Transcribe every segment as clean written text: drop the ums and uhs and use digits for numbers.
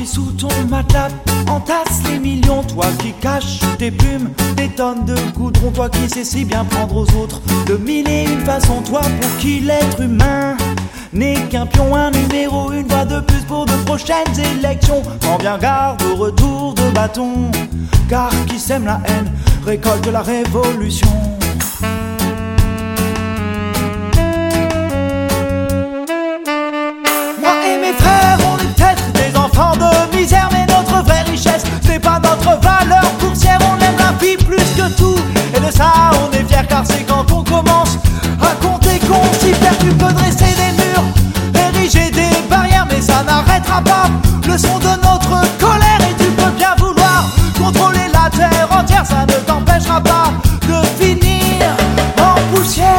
sous ton matelas entasse les millions, toi qui caches sous tes plumes des tonnes de goudron, toi qui sais si bien prendre aux autres de mille et une façons, toi pour qui l'être humain n'est qu'un pion, un numéro, une voix de plus pour de prochaines élections. Prends bien garde au retour de bâton, car qui sème la haine récolte la révolution. Moi et mes frères, on est peut-être des enfants de misère, mais notre vraie richesse, c'est pas notre valeur boursière. On aime la vie plus que tout, et de ça on est fiers, car c'est quand on commence à compter qu'on s'y perd. Tu peux dresser des murs, ériger des barrières, mais ça n'arrêtera pas le son de notre colère. Et tu peux bien vouloir contrôler la terre entière, ça ne t'empêchera pas de finir en poussière.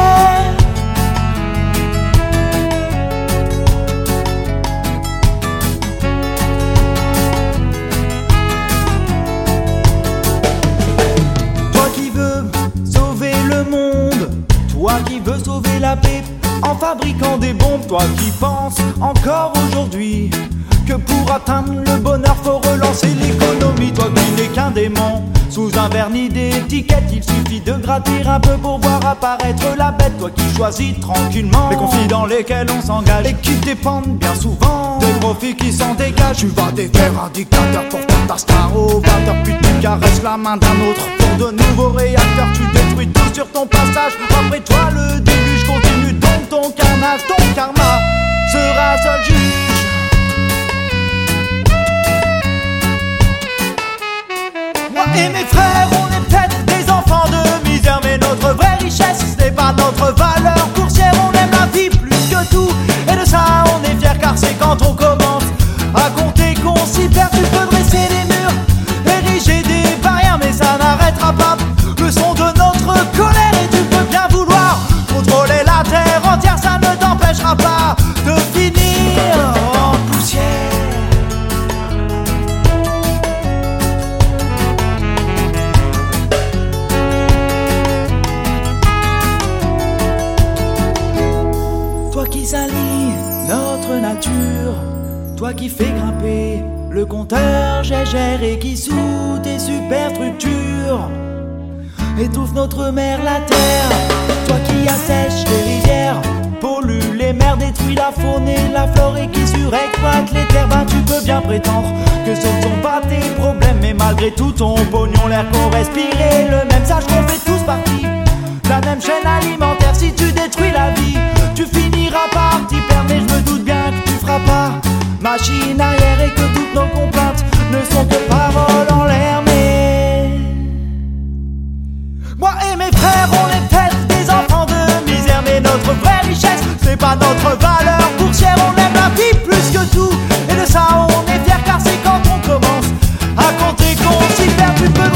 Toi qui veux sauver le monde, toi qui veux sauver la paix en fabriquant des bombes, toi qui penses encore aujourd'hui que pour atteindre le bonheur faut relancer l'économie, toi qui n'es qu'un démon sous un vernis d'étiquette, il suffit de gratter un peu pour voir apparaître la bête. Toi qui choisis tranquillement les conflits dans lesquels on s'engage et qui dépendent bien souvent des profits qui s'en dégagent. Tu vas défaire un dictateur pour faire ta star au 20h, puis tu caresses la main d'un autre pour de nouveaux réacteurs. Tu détruis tout sur ton passage, après toi le déluge continue, donc ton carnage, ton karma sera seul juge. Moi et mes frères, on est peut-être des enfants de misère, mais notre vraie richesse, ce n'est pas notre valeur boursière. On aime la vie plus que tout, et de ça on est fiers, car c'est quand on commence à compter qu'on s'y perd. Tu peux dresser des murs, ériger des barrières, mais ça n'arrêtera pas le son de notre colère. Et tu peux bien vouloir contrôler la terre entière, ça ne t'empêchera pas de finir en poussière. Toi qui salis notre nature, toi qui fais grimper le compteur gégère et qui sous tes superstructures étouffe notre mer, la terre. Toi qui assèches les rivières, pollue les mers, détruit la faune et la flore et qui surexploite les terres. Ben tu peux bien prétendre que ce ne sont pas tes problèmes, mais malgré tout ton pognon, l'air qu'on respire est le même. Sache qu'on fait tous partie de la même chaîne alimentaire. Si tu détruis la vie, tu finiras par t'y perdre, mais je me doute bien que tu feras pas machine arrière et que toutes nos complaintes ne sont que paroles en l'air. Mais moi et mes frères, on est peut-être des enfants de misère, mais notre vraie richesse, c'est pas notre valeur boursière. On aime la vie plus que tout, et de ça on est fiers, car c'est quand on commence à compter qu'on s'y perd. Tu peux